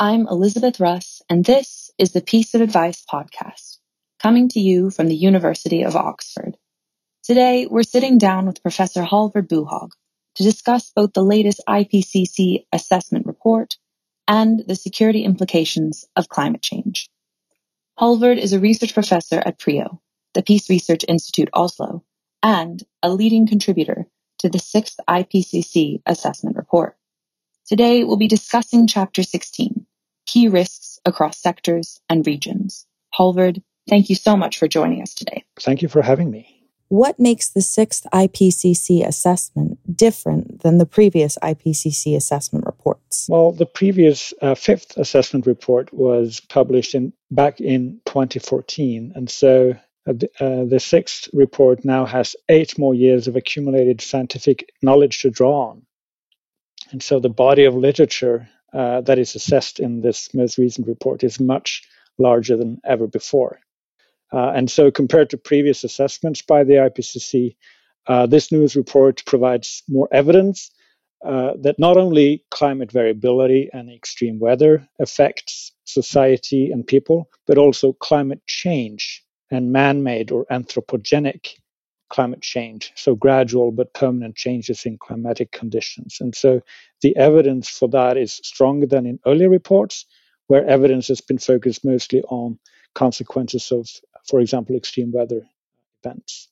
I'm Elizabeth Russ, and this is the Piece of Advice podcast, coming to you from the University of Oxford. Today, we're sitting down with Professor Halvard Buhaug to discuss both the latest IPCC assessment report and the security implications of climate change. Halvard is a research professor at PRIO, the Peace Research Institute Oslo, and a leading contributor to the 6th IPCC assessment report. Today, we'll be discussing Chapter 16, Key Risks Across Sectors and Regions. Halvard, thank you so much for joining us today. Thank you for having me. What makes the 6th IPCC assessment different than the previous IPCC assessment reports? Well, the previous 5th assessment report was published back in 2014, and so the 6th report now has 8 more years of accumulated scientific knowledge to draw on. And so the body of literature that is assessed in this most recent report is much larger than ever before. And so compared to previous assessments by the IPCC, this news report provides more evidence that not only climate variability and extreme weather affects society and people, but also climate change and man-made or anthropogenic climate change, so gradual but permanent changes in climatic conditions. And so the evidence for that is stronger than in earlier reports, where evidence has been focused mostly on consequences of, for example, extreme weather events.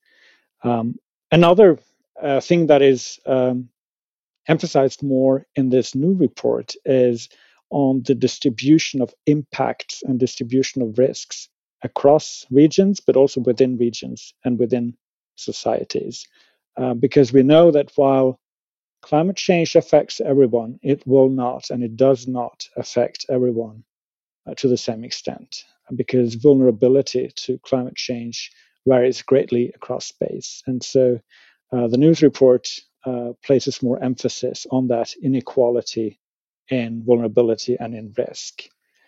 Another thing that is emphasized more in this new report is on the distribution of impacts and distribution of risks across regions, but also within regions and within societies. Because we know that while climate change affects everyone, it will not and it does not affect everyone to the same extent, because vulnerability to climate change varies greatly across space. And so the news report places more emphasis on that inequality in vulnerability and in risk.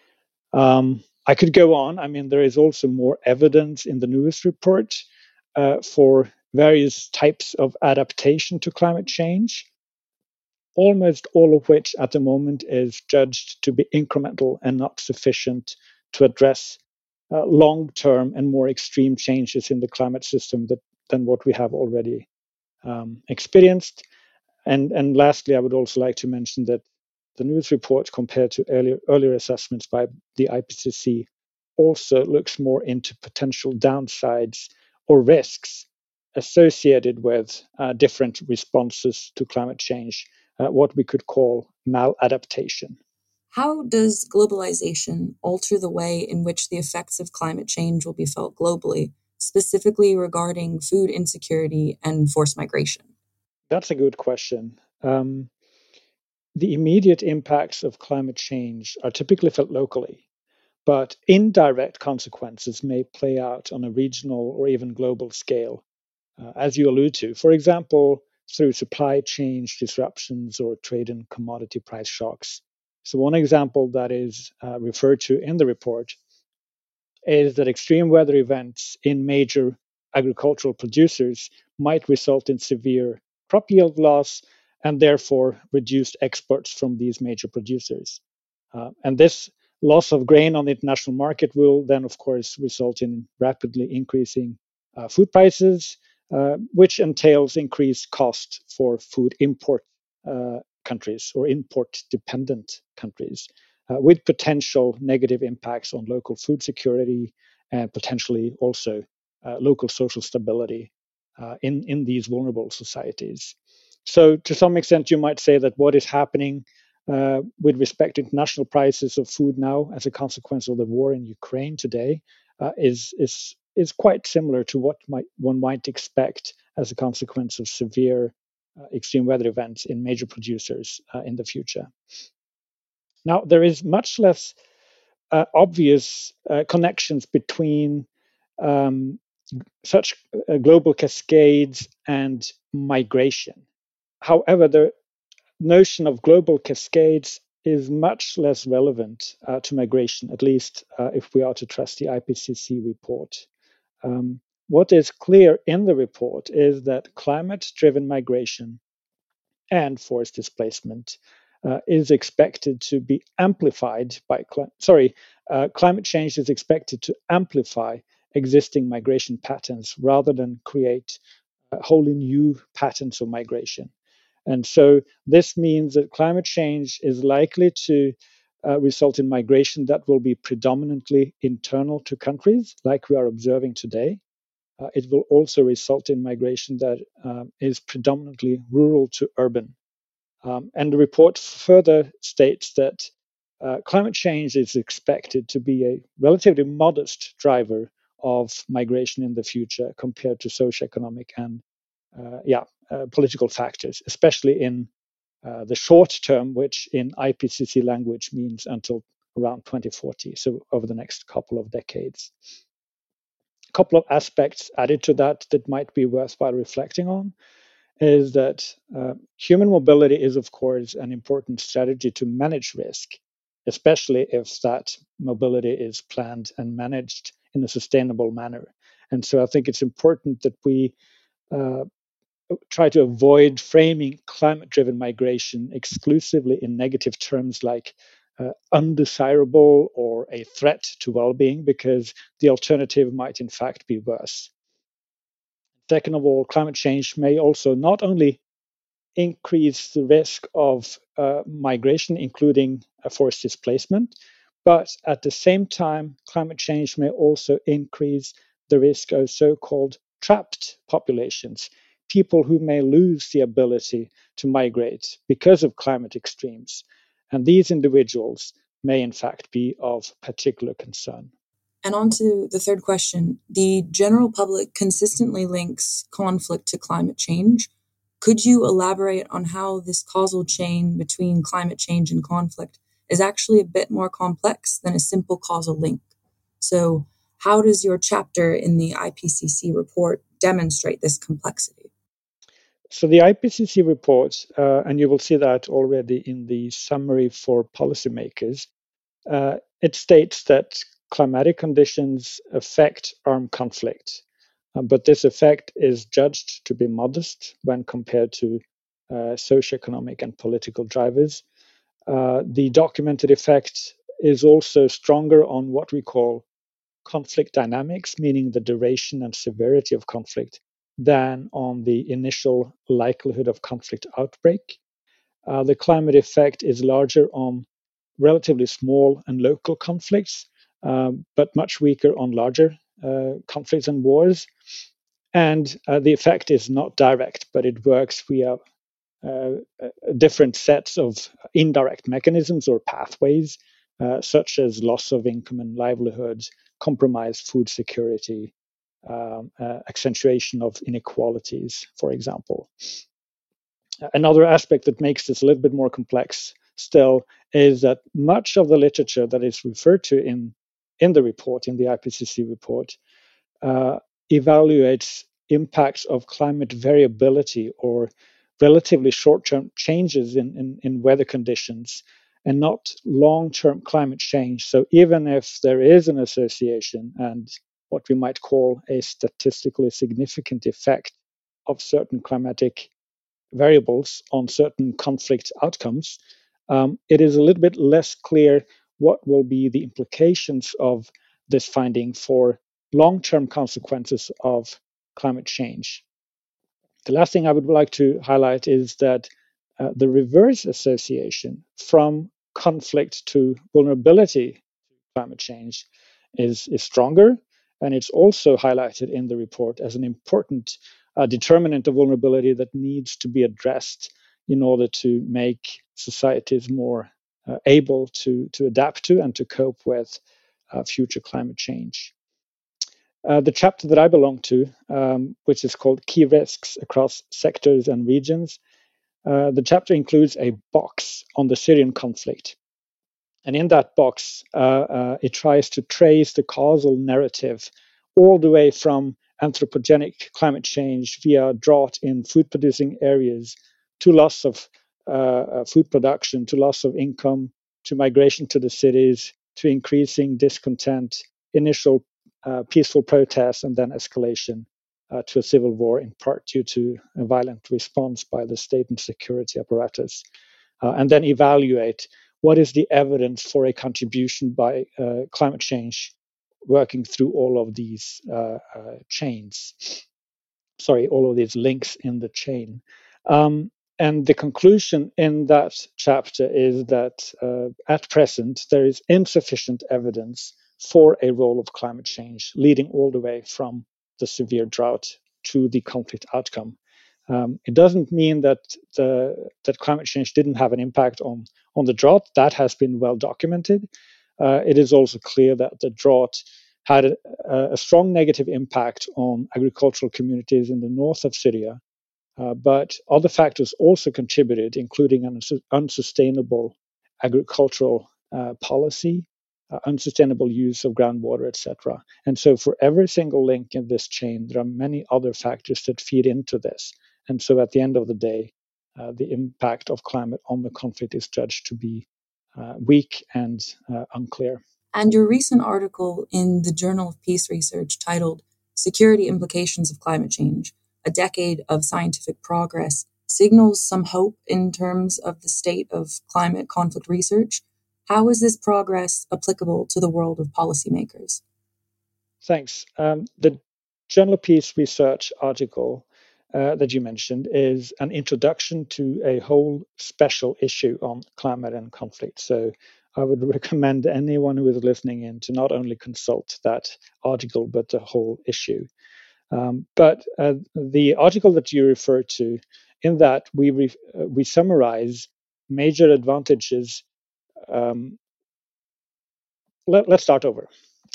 I could go on. I mean, there is also more evidence in the news report for various types of adaptation to climate change, almost all of which at the moment is judged to be incremental and not sufficient to address long-term and more extreme changes in the climate system than what we have already experienced. And lastly, I would also like to mention that the news report, compared to earlier assessments by the IPCC, also looks more into potential downsides or risks associated with different responses to climate change, what we could call maladaptation. How does globalization alter the way in which the effects of climate change will be felt globally, specifically regarding food insecurity and forced migration? That's a good question. The immediate impacts of climate change are typically felt locally, but indirect consequences may play out on a regional or even global scale, as you allude to, for example, through supply chain disruptions or trade and commodity price shocks. So one example that is referred to in the report is that extreme weather events in major agricultural producers might result in severe crop yield loss and therefore reduced exports from these major producers. And this loss of grain on the international market will then, of course, result in rapidly increasing food prices, which entails increased cost for food import countries or import-dependent countries, with potential negative impacts on local food security and potentially also local social stability in these vulnerable societies. So to some extent, you might say that what is happening with respect to international prices of food now as a consequence of the war in Ukraine today is quite similar to what one might expect as a consequence of severe extreme weather events in major producers in the future. Now, there is much less obvious connections between such global cascades and migration. However, the notion of global cascades is much less relevant to migration, at least if we are to trust the IPCC report. What is clear in the report is that climate-driven migration and forced displacement is expected to be amplified by climate change is expected to amplify existing migration patterns rather than create wholly new patterns of migration. And so this means that climate change is likely to result in migration that will be predominantly internal to countries, like we are observing today. It will also result in migration that is predominantly rural to urban. And the report further states that climate change is expected to be a relatively modest driver of migration in the future compared to socioeconomic and political factors, especially in the short term, which in IPCC language means until around 2040, so over the next couple of decades. A couple of aspects added to that might be worthwhile reflecting on is that human mobility is, of course, an important strategy to manage risk, especially if that mobility is planned and managed in a sustainable manner. And so I think it's important that we try to avoid framing climate-driven migration exclusively in negative terms like undesirable or a threat to well-being, because the alternative might in fact be worse. Second of all, climate change may also not only increase the risk of migration, including forced displacement, but at the same time, climate change may also increase the risk of so-called trapped populations, people who may lose the ability to migrate because of climate extremes. And these individuals may in fact be of particular concern. And on to the third question. The general public consistently links conflict to climate change. Could you elaborate on how this causal chain between climate change and conflict is actually a bit more complex than a simple causal link? So, how does your chapter in the IPCC report demonstrate this complexity? So the IPCC report, and you will see that already in the summary for policymakers, it states that climatic conditions affect armed conflict, but this effect is judged to be modest when compared to socioeconomic and political drivers. The documented effect is also stronger on what we call conflict dynamics, meaning the duration and severity of conflict, than on the initial likelihood of conflict outbreak. The climate effect is larger on relatively small and local conflicts, but much weaker on larger conflicts and wars. And the effect is not direct, but it works via different sets of indirect mechanisms or pathways, such as loss of income and livelihoods, compromised food security, accentuation of inequalities, for example. Another aspect that makes this a little bit more complex still is that much of the literature that is referred to in the report, in the IPCC report, evaluates impacts of climate variability or relatively short-term changes in weather conditions and not long-term climate change. So even if there is an association and what we might call a statistically significant effect of certain climatic variables on certain conflict outcomes, it is a little bit less clear what will be the implications of this finding for long-term consequences of climate change. The last thing I would like to highlight is that the reverse association from conflict to vulnerability to climate change is stronger, and it's also highlighted in the report as an important determinant of vulnerability that needs to be addressed in order to make societies more able to adapt to and to cope with future climate change. The chapter that I belong to, which is called Key Risks Across Sectors and Regions, the chapter includes a box on the Syrian conflict. And in that box, it tries to trace the causal narrative all the way from anthropogenic climate change via drought in food-producing areas to loss of food production, to loss of income, to migration to the cities, to increasing discontent, initial peaceful protests, and then escalation to a civil war, in part due to a violent response by the state and security apparatus. and then evaluate what is the evidence for a contribution by climate change working through all of these all of these links in the chain. And the conclusion in that chapter is that at present, there is insufficient evidence for a role of climate change leading all the way from the severe drought to the conflict outcome. It doesn't mean that climate change didn't have an impact on the drought. That has been well documented. It is also clear that the drought had a strong negative impact on agricultural communities in the north of Syria. But other factors also contributed, including an unsustainable agricultural policy, unsustainable use of groundwater, etc. And so, for every single link in this chain, there are many other factors that feed into this. And so, at the end of the day, the impact of climate on the conflict is judged to be weak and unclear. And your recent article in the Journal of Peace Research titled Security Implications of Climate Change, a Decade of Scientific Progress, signals some hope in terms of the state of climate conflict research. How is this progress applicable to the world of policymakers? Thanks. The Journal of Peace Research article that you mentioned is an introduction to a whole special issue on climate and conflict. So I would recommend anyone who is listening in to not only consult that article, but the whole issue. But the article that you refer to, in that we summarize major advantages. Let's start over.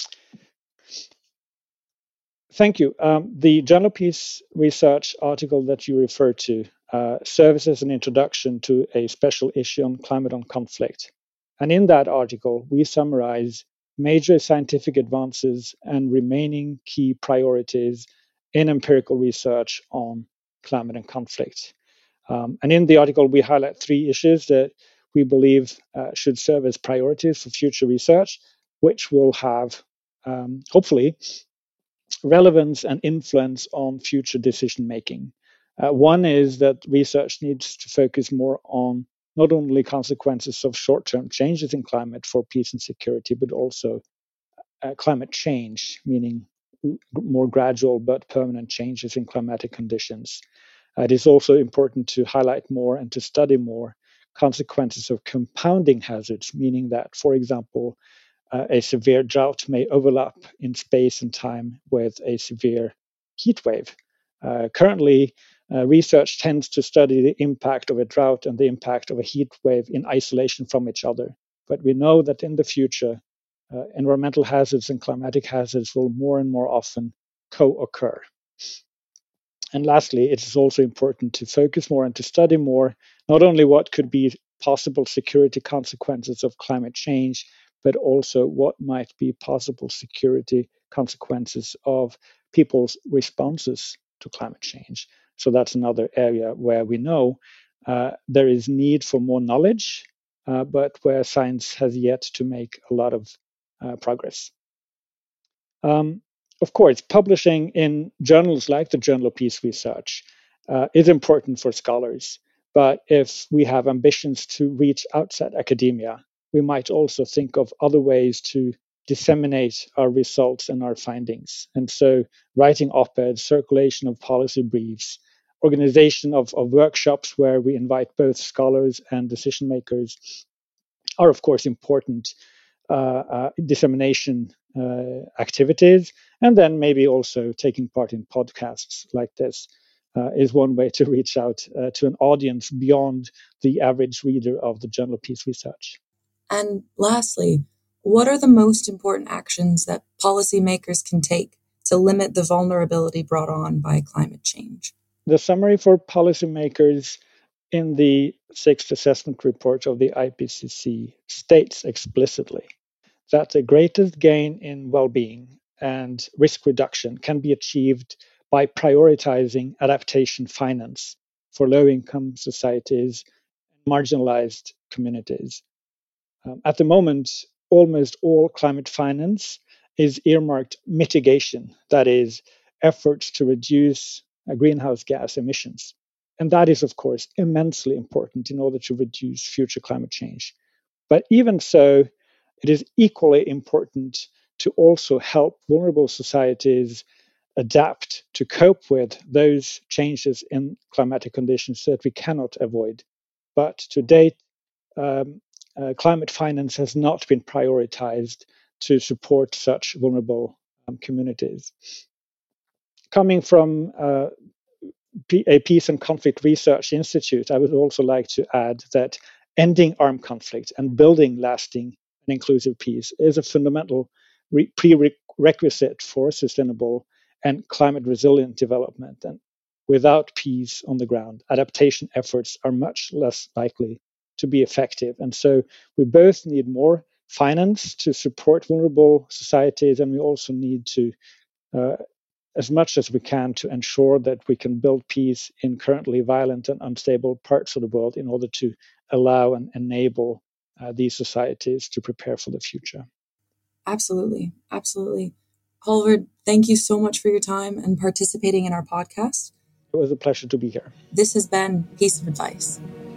Thank you. The Journal of Peace Research article that you refer to serves as an introduction to a special issue on climate and conflict. And in that article, we summarize major scientific advances and remaining key priorities in empirical research on climate and conflict. And in the article, we highlight 3 issues that we believe should serve as priorities for future research, which will have, hopefully, relevance and influence on future decision making. One is that research needs to focus more on not only consequences of short-term changes in climate for peace and security, but also climate change, meaning more gradual but permanent changes in climatic conditions. It is also important to highlight more and to study more consequences of compounding hazards, meaning that, for example, a severe drought may overlap in space and time with a severe heat wave. Currently, research tends to study the impact of a drought and the impact of a heat wave in isolation from each other. But we know that in the future, environmental hazards and climatic hazards will more and more often co-occur. And lastly, it is also important to focus more and to study more, not only what could be possible security consequences of climate change, but also what might be possible security consequences of people's responses to climate change. So that's another area where we know there is need for more knowledge, but where science has yet to make a lot of progress. Of course, publishing in journals like the Journal of Peace Research is important for scholars. But if we have ambitions to reach outside academia, we might also think of other ways to disseminate our results and our findings. And so writing op-eds, circulation of policy briefs, organization of workshops where we invite both scholars and decision makers are, of course, important dissemination activities. And then maybe also taking part in podcasts like this is one way to reach out to an audience beyond the average reader of the Journal of Peace Research. And lastly, what are the most important actions that policymakers can take to limit the vulnerability brought on by climate change? The summary for policymakers in the 6th assessment report of the IPCC states explicitly that the greatest gain in well-being and risk reduction can be achieved by prioritizing adaptation finance for low-income societies and marginalized communities. At the moment, almost all climate finance is earmarked mitigation, that is, efforts to reduce greenhouse gas emissions. And that is, of course, immensely important in order to reduce future climate change. But even so, it is equally important to also help vulnerable societies adapt to cope with those changes in climatic conditions that we cannot avoid. But to date, climate finance has not been prioritized to support such vulnerable communities. Coming from a Peace and Conflict Research Institute, I would also like to add that ending armed conflict and building lasting and inclusive peace is a fundamental prerequisite for sustainable and climate resilient development. And without peace on the ground, adaptation efforts are much less likely to be effective. And so we both need more finance to support vulnerable societies, and we also need to as much as we can to ensure that we can build peace in currently violent and unstable parts of the world in order to allow and enable these societies to prepare for the future. Absolutely. Absolutely. Halvard, thank you so much for your time and participating in our podcast. It was a pleasure to be here. This has been Piece of Advice.